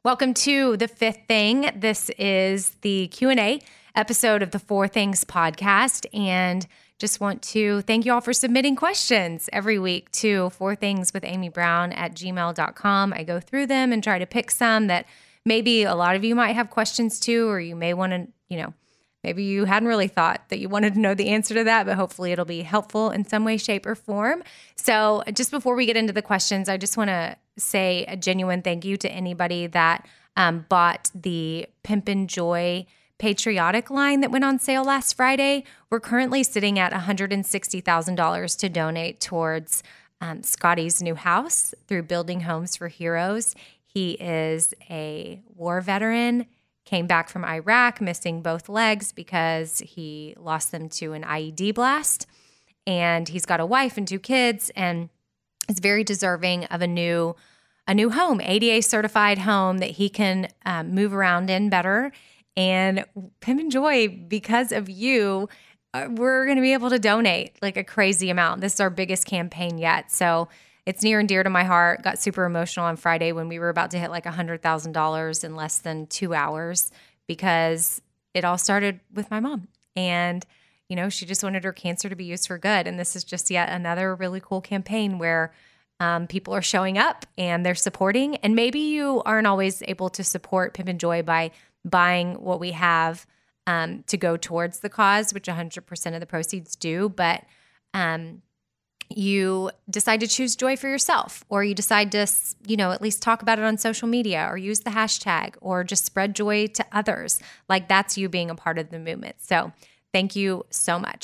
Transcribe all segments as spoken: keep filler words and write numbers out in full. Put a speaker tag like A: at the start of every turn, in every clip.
A: Welcome to The Fifth Thing. This is the Q and A episode of the Four Things podcast, and just want to thank you all for submitting questions every week to four things with amy brown at gmail dot com. I go through them and try to pick some that maybe a lot of you might have questions to, or you may want to, you know, maybe you hadn't really thought that you wanted to know the answer to that, but hopefully it'll be helpful in some way, shape, or form. So just before we get into the questions, I just want to say a genuine thank you to anybody that um, bought the Pimpin' Joy patriotic line that went on sale last Friday. We're currently sitting at one hundred sixty thousand dollars to donate towards um, Scotty's new house through Building Homes for Heroes. He is a war veteran, came back from Iraq missing both legs because he lost them to an I E D blast. And he's got a wife and two kids and is very deserving of a new a new home, A D A certified home that he can um, move around in better. And Pimpin' Joy, because of you, uh, we're going to be able to donate like a crazy amount. This is our biggest campaign yet. So it's near and dear to my heart. Got super emotional on Friday when we were about to hit like one hundred thousand dollars in less than two hours because it all started with my mom. And, you know, she just wanted her cancer to be used for good. And this is just yet another really cool campaign where um, people are showing up and they're supporting. And maybe you aren't always able to support Pimpin' Joy by buying what we have um, to go towards the cause, which one hundred percent of the proceeds do. But um, you decide to choose joy for yourself, or you decide to, you know, at least talk about it on social media or use the hashtag or just spread joy to others. Like that's you being a part of the movement. So thank you so much.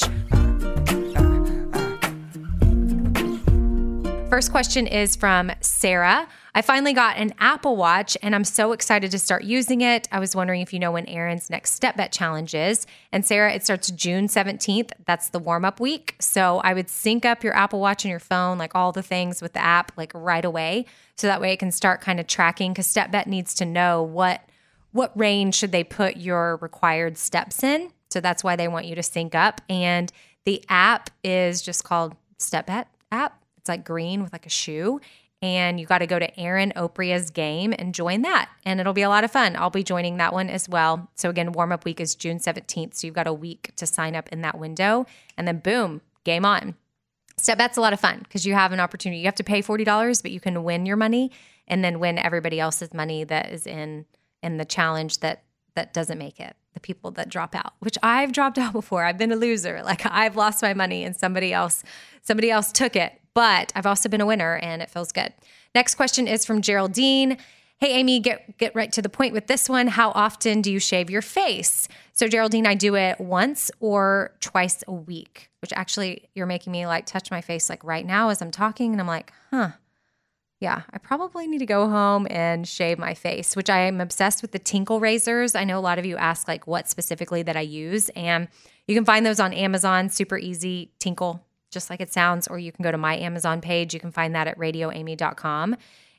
A: First question is from Sarah. I finally got an Apple Watch and I'm so excited to start using it. I was wondering if you know when Aaron's next Step Bet challenge is. And Sarah, it starts June seventeenth. That's the warm-up week. So I would sync up your Apple Watch and your phone, like all the things with the app, like right away. So that way it can start kind of tracking, because Step Bet needs to know what, what range should they put your required steps in. So that's why they want you to sync up. And the app is just called Step Bet app. It's like green with like a shoe. And you got to go to Aaron Opria's game and join that. And it'll be a lot of fun. I'll be joining that one as well. So again, warm-up week is June seventeenth. So you've got a week to sign up in that window. And then boom, game on. Step Bet's a lot of fun because you have an opportunity. You have to pay forty dollars, but you can win your money and then win everybody else's money that is in, in the challenge that that doesn't make it. The people that drop out, which I've dropped out before. I've been a loser. Like I've lost my money and somebody else, somebody else took it. But I've also been a winner and it feels good. Next question is from Geraldine. Hey, Amy, get get right to the point with this one. How often do you shave your face? So Geraldine, I do it once or twice a week, which actually you're making me like touch my face like right now as I'm talking. And I'm like, huh, yeah, I probably need to go home and shave my face, which I am obsessed with the Tinkle razors. I know a lot of you ask like what specifically that I use, and you can find those on Amazon, super easy, Tinkle, just like it sounds, or you can go to my Amazon page. You can find that at radio amy dot com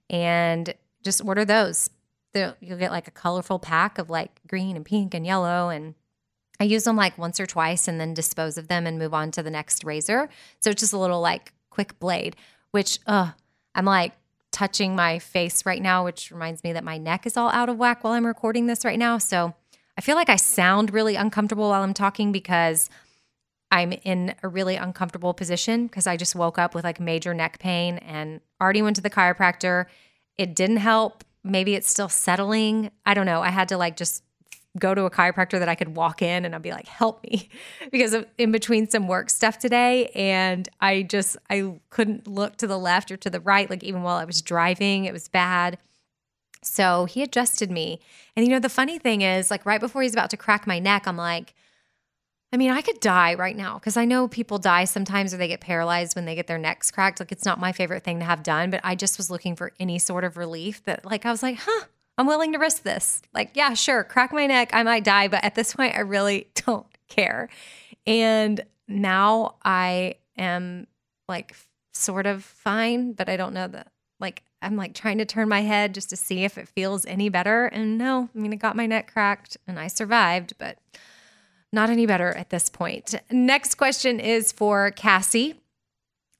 A: and just order those. They'll, you'll get like a colorful pack of like green and pink and yellow. And I use them like once or twice and then dispose of them and move on to the next razor. So it's just a little like quick blade, which uh, I'm like touching my face right now, which reminds me that my neck is all out of whack while I'm recording this right now. So I feel like I sound really uncomfortable while I'm talking because I'm in a really uncomfortable position because I just woke up with like major neck pain and already went to the chiropractor. It didn't help. Maybe it's still settling. I don't know. I had to like just go to a chiropractor that I could walk in and I'd be like, help me, because of in between some work stuff today. And I just, I couldn't look to the left or to the right. Like even while I was driving, it was bad. So he adjusted me. And you know, the funny thing is like right before he's about to crack my neck, I'm like, I mean, I could die right now because I know people die sometimes or they get paralyzed when they get their necks cracked. Like it's not my favorite thing to have done, but I just was looking for any sort of relief that like, I was like, huh, I'm willing to risk this. Like, yeah, sure, crack my neck, I might die, but at this point, I really don't care. And now I am like sort of fine, but I don't know that, like, I'm like trying to turn my head just to see if it feels any better. And no, I mean, I got my neck cracked and I survived, but not any better at this point. Next question is for Cassie. I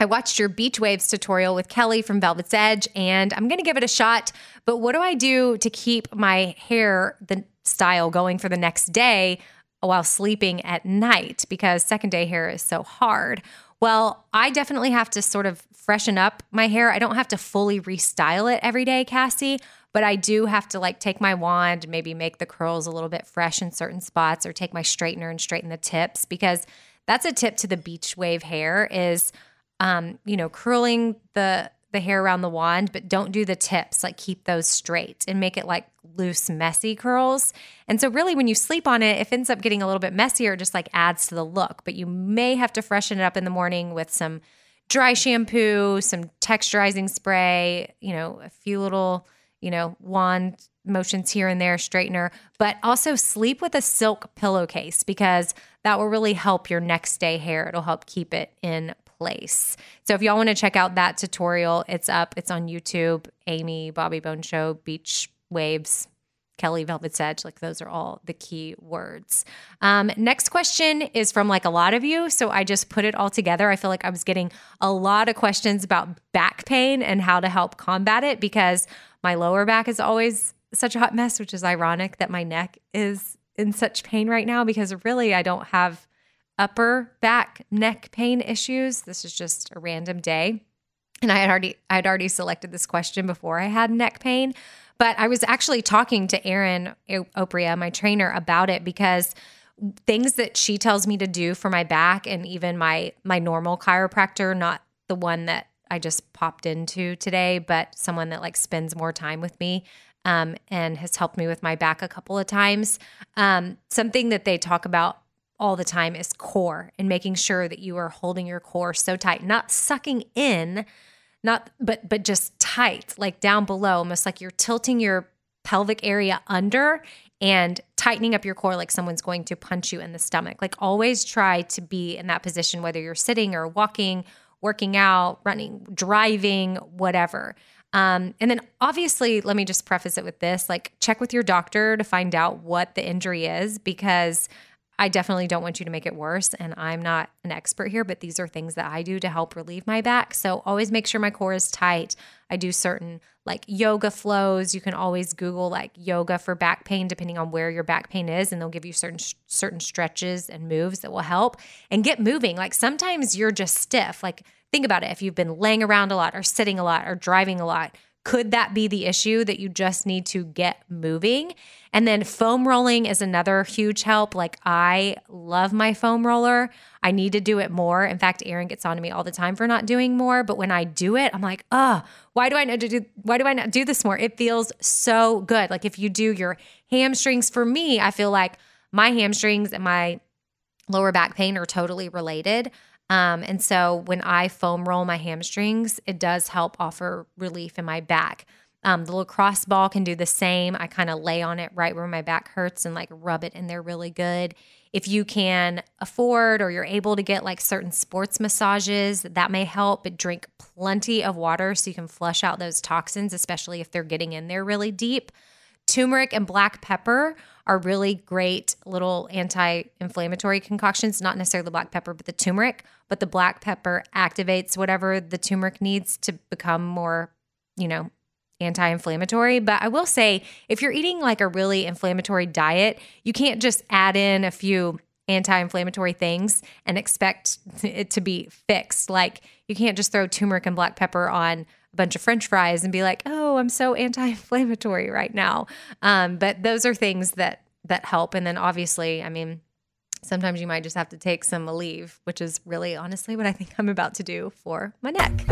A: I watched your beach waves tutorial with Kelly from Velvet's Edge, and I'm going to give it a shot. But what do I do to keep my hair, the style going for the next day while sleeping at night? Because second day hair is so hard. Well, I definitely have to sort of freshen up my hair. I don't have to fully restyle it every day, Cassie, but I do have to like take my wand, maybe make the curls a little bit fresh in certain spots, or take my straightener and straighten the tips, because that's a tip to the beach wave hair is Um, you know, curling the the hair around the wand, but don't do the tips. Like keep those straight and make it like loose, messy curls. And so really when you sleep on it, if it ends up getting a little bit messier, it just like adds to the look. But you may have to freshen it up in the morning with some dry shampoo, some texturizing spray, you know, a few little, you know, wand motions here and there, straightener, but also sleep with a silk pillowcase, because that will really help your next day hair. It'll help keep it in place. So if y'all want to check out that tutorial, it's up. It's on YouTube. Amy, Bobby Bone Show, Beach Waves, Kelly, Velvet's Edge. Like those are all the key words. Um, next question is from like a lot of you. So I just put it all together. I feel like I was getting a lot of questions about back pain and how to help combat it, because my lower back is always such a hot mess, which is ironic that my neck is in such pain right now, because really I don't have upper back neck pain issues. This is just a random day. And I had already I had already selected this question before I had neck pain. But I was actually talking to Erin Opria, my trainer, about it, because things that she tells me to do for my back, and even my my normal chiropractor, not the one that I just popped into today, but someone that like spends more time with me um, and has helped me with my back a couple of times. Um, something that they talk about all the time is core, and making sure that you are holding your core so tight, not sucking in, not but but just tight, like down below, almost like you're tilting your pelvic area under and tightening up your core like someone's going to punch you in the stomach. Like always try to be in that position, whether you're sitting or walking, working out, running, driving, whatever. Um, and then obviously, let me just preface it with this, like check with your doctor to find out what the injury is, because I definitely don't want you to make it worse. And I'm not an expert here, but these are things that I do to help relieve my back. So always make sure my core is tight. I do certain like yoga flows. You can always Google like yoga for back pain, depending on where your back pain is. And they'll give you certain, certain stretches and moves that will help, and get moving. Like sometimes you're just stiff. Like think about it. If you've been laying around a lot or sitting a lot or driving a lot, could that be the issue that you just need to get moving? And then foam rolling is another huge help. Like I love my foam roller. I need to do it more. In fact, Erin gets on to me all the time for not doing more. But when I do it, I'm like, oh, why do I not do, why do I not do this more? It feels so good. Like if you do your hamstrings, for me, I feel like my hamstrings and my lower back pain are totally related. Um, and so when I foam roll my hamstrings, it does help offer relief in my back. Um, the lacrosse ball can do the same. I kind of lay on it right where my back hurts and like rub it in there really good. If you can afford or you're able to get like certain sports massages, that may help. But drink plenty of water so you can flush out those toxins, especially if they're getting in there really deep. Turmeric and black pepper are really great little anti-inflammatory concoctions, not necessarily the black pepper, but the turmeric. But the black pepper activates whatever the turmeric needs to become more, you know, anti-inflammatory. But I will say, if you're eating like a really inflammatory diet, you can't just add in a few anti-inflammatory things and expect it to be fixed. Like you can't just throw turmeric and black pepper on a bunch of French fries and be like, oh, I'm so anti-inflammatory right now. Um, but those are things that that help. And then obviously, I mean, sometimes you might just have to take some Aleve, which is really honestly what I think I'm about to do for my neck.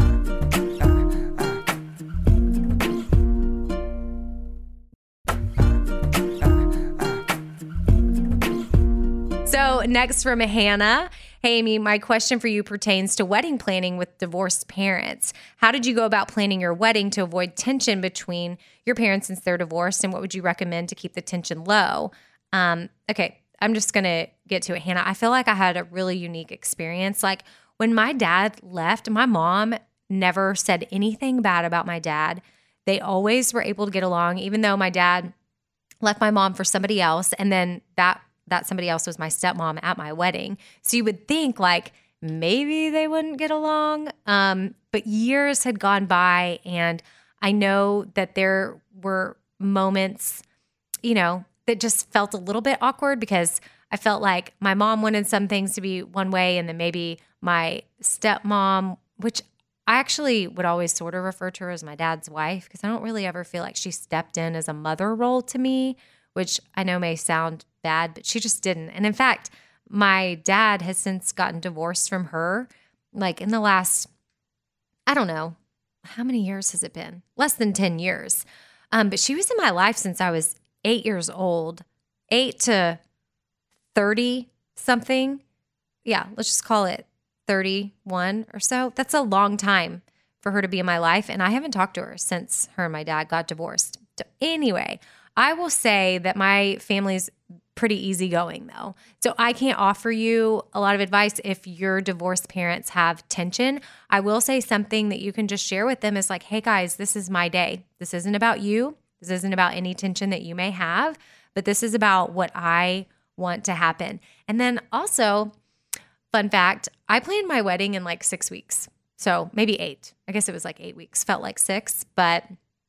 A: So next from Hannah. Hey, Amy, my question for you pertains to wedding planning with divorced parents. How did you go about planning your wedding to avoid tension between your parents since they're divorced? And what would you recommend to keep the tension low? Um, okay, I'm just going to get to it, Hannah. I feel like I had a really unique experience. Like when my dad left, my mom never said anything bad about my dad. They always were able to get along, even though my dad left my mom for somebody else. And then that that somebody else was my stepmom at my wedding. So you would think like maybe they wouldn't get along. Um, but years had gone by, and I know that there were moments, you know, that just felt a little bit awkward because I felt like my mom wanted some things to be one way, and then maybe my stepmom, which I actually would always sort of refer to her as my dad's wife, because I don't really ever feel like she stepped in as a mother role to me, which I know may sound bad, but she just didn't. And in fact, my dad has since gotten divorced from her, like in the last, I don't know, how many years has it been? Less than ten years. Um, but she was in my life since I was eight years old, eight to thirty something. Yeah, let's just call it thirty-one or so. That's a long time for her to be in my life. And I haven't talked to her since her and my dad got divorced. So anyway, I will say that my family's pretty easygoing though. So I can't offer you a lot of advice if your divorced parents have tension. I will say something that you can just share with them is like, hey guys, this is my day. This isn't about you. This isn't about any tension that you may have, but this is about what I want to happen. And then also, fun fact, I planned my wedding in like six weeks. So maybe eight. I guess it was like eight weeks. Felt like six. But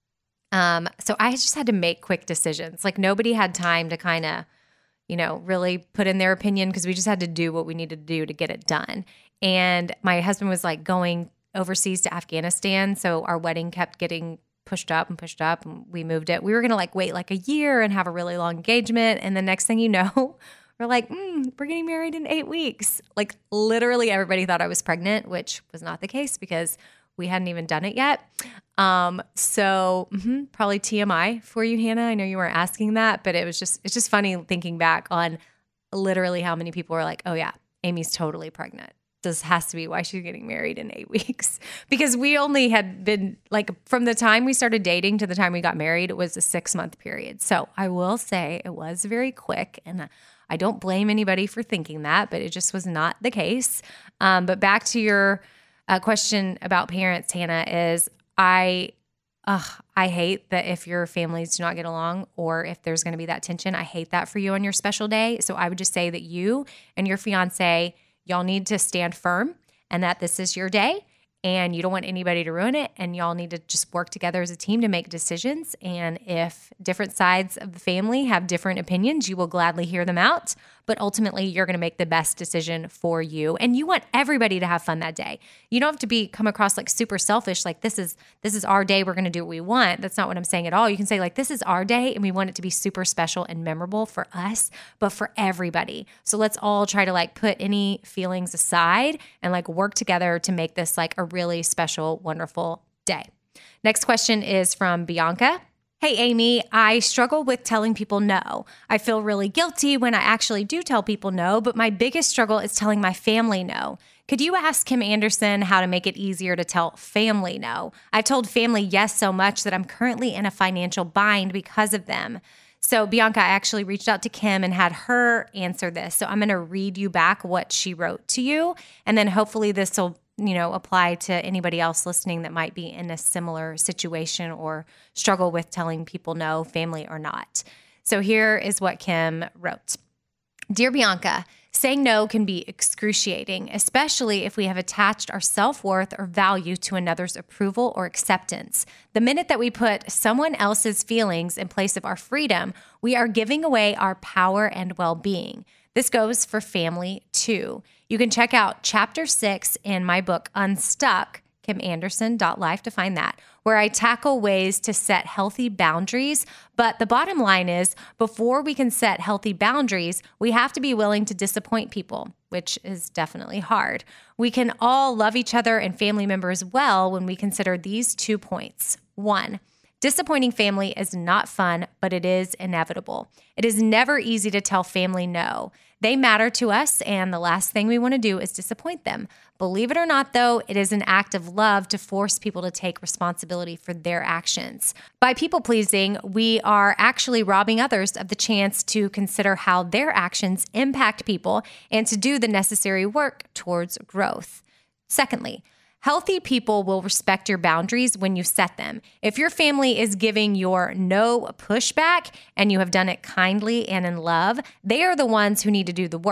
A: um, so I just had to make quick decisions. Like nobody had time to kind of, you know, really put in their opinion because we just had to do what we needed to do to get it done. And my husband was like going overseas to Afghanistan. So our wedding kept getting pushed up and pushed up, and we moved it. We were going to like wait like a year and have a really long engagement. And the next thing you know, we're like, mm, we're getting married in eight weeks. Like literally everybody thought I was pregnant, which was not the case because we hadn't even done it yet. Um, so mm-hmm, probably T M I for you, Hannah. I know you weren't asking that, but it was just, it's just funny thinking back on literally how many people were like, oh yeah, Amy's totally pregnant. This has to be why she's getting married in eight weeks. Because we only had been like, from the time we started dating to the time we got married, it was a six month period. So I will say it was very quick, and I don't blame anybody for thinking that, but it just was not the case. Um, but back to your uh, question about parents, Hannah, is I, uh, I hate that if your families do not get along or if there's going to be that tension, I hate that for you on your special day. So I would just say that you and your fiance, y'all need to stand firm and that this is your day and you don't want anybody to ruin it. And y'all need to just work together as a team to make decisions. And if different sides of the family have different opinions, you will gladly hear them out. But ultimately, you're going to make the best decision for you. And you want everybody to have fun that day. You don't have to be come across like super selfish, like this is this is our day, we're going to do what we want. That's not what I'm saying at all. You can say like, this is our day and we want it to be super special and memorable for us, but for everybody. So let's all try to like put any feelings aside and like work together to make this like a really special, wonderful day. Next question is from Bianca. Hey, Amy, I struggle with telling people no. I feel really guilty when I actually do tell people no, but my biggest struggle is telling my family no. Could you ask Kim Anderson how to make it easier to tell family no? I've told family yes so much that I'm currently in a financial bind because of them. So Bianca, I actually reached out to Kim and had her answer this. So I'm going to read you back what she wrote to you, and then hopefully this will you know, apply to anybody else listening that might be in a similar situation or struggle with telling people no, family or not. So here is what Kim wrote. Dear Bianca, saying no can be excruciating, especially if we have attached our self-worth or value to another's approval or acceptance. The minute that we put someone else's feelings in place of our freedom, we are giving away our power and well-being. This goes for family too. You can check out chapter six in my book, Unstuck, kim anderson dot life to find that, where I tackle ways to set healthy boundaries. But the bottom line is, before we can set healthy boundaries, we have to be willing to disappoint people, which is definitely hard. We can all love each other and family members well when we consider these two points. One, disappointing family is not fun, but it is inevitable. It is never easy to tell family no. They matter to us, and the last thing we want to do is disappoint them. Believe it or not, though, it is an act of love to force people to take responsibility for their actions. By people-pleasing, we are actually robbing others of the chance to consider how their actions impact people and to do the necessary work towards growth. Secondly, healthy people will respect your boundaries when you set them. If your family is giving your no pushback and you have done it kindly and in love, they are the ones who need to do the work.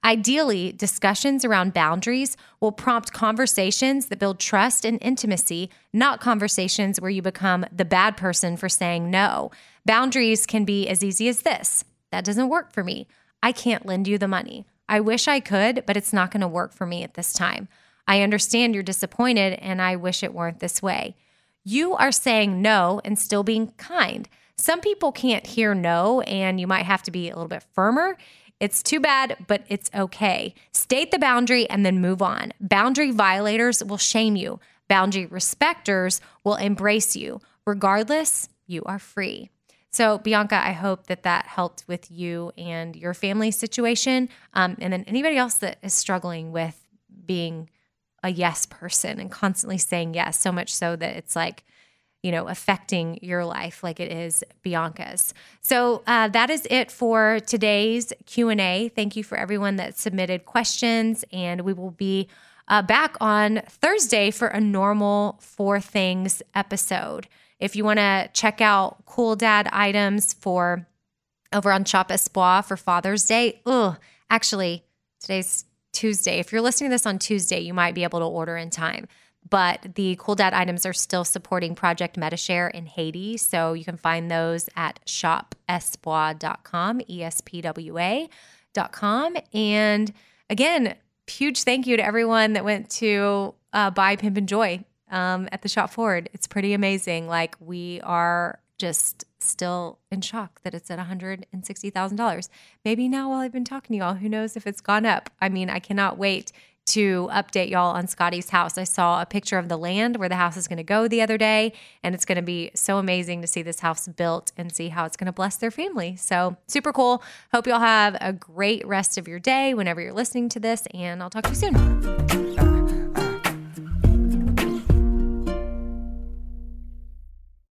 A: Ideally, discussions around boundaries will prompt conversations that build trust and intimacy, not conversations where you become the bad person for saying no. Boundaries can be as easy as this. That doesn't work for me. I can't lend you the money. I wish I could, but it's not going to work for me at this time. I understand you're disappointed, and I wish it weren't this way. You are saying no and still being kind. Some people can't hear no, and you might have to be a little bit firmer. It's too bad, but it's okay. State the boundary and then move on. Boundary violators will shame you. Boundary respecters will embrace you. Regardless, you are free. So, Bianca, I hope that that helped with you and your family situation. Um, and then anybody else that is struggling with being a yes person and constantly saying yes, so much so that it's like, you know, affecting your life like it is Bianca's. So uh, that is it for today's Q and A. Thank you for everyone that submitted questions, and we will be uh, back on Thursday for a normal Four Things episode. If you want to check out Cool Dad items for over on Shop Espoir for Father's Day, ugh, actually, today's Tuesday. If you're listening to this on Tuesday, you might be able to order in time. But the Cool Dad items are still supporting Project Metashare in Haiti, so you can find those at shop espoir dot com, E S P W A dot com. And again, huge thank you to everyone that went to uh, buy Pimp and Joy um, at the Shop Forward. It's pretty amazing. Like, we are just still in shock that it's at one hundred sixty thousand dollars. Maybe now while I've been talking to y'all, who knows if it's gone up. I mean, I cannot wait to update y'all on Scotty's house. I saw a picture of the land where the house is going to go the other day, and it's going to be so amazing to see this house built and see how it's going to bless their family. So super cool. Hope y'all have a great rest of your day whenever you're listening to this, and I'll talk to you soon.